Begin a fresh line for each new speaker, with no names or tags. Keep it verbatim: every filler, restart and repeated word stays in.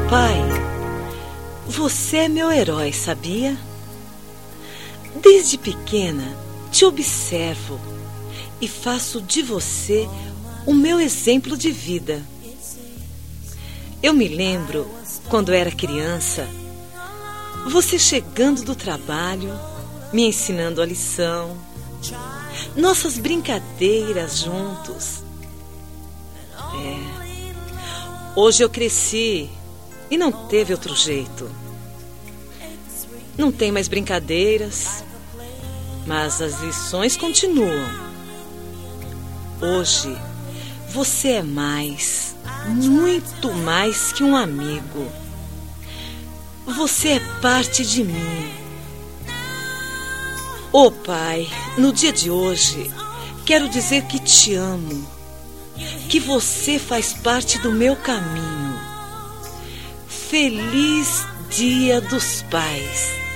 Pai, você é meu herói, sabia? Desde pequena te observo e faço de você o meu exemplo de vida. Eu me lembro, quando era criança, você chegando do trabalho, me ensinando a lição, nossas brincadeiras juntos. É. Hoje eu cresci e não teve outro jeito. Não tem mais brincadeiras, mas as lições continuam. Hoje você é mais, muito mais que um amigo. Você é parte de mim. Ô Pai, no dia de hoje, quero dizer que te amo, que você faz parte do meu caminho. Feliz Dia dos Pais.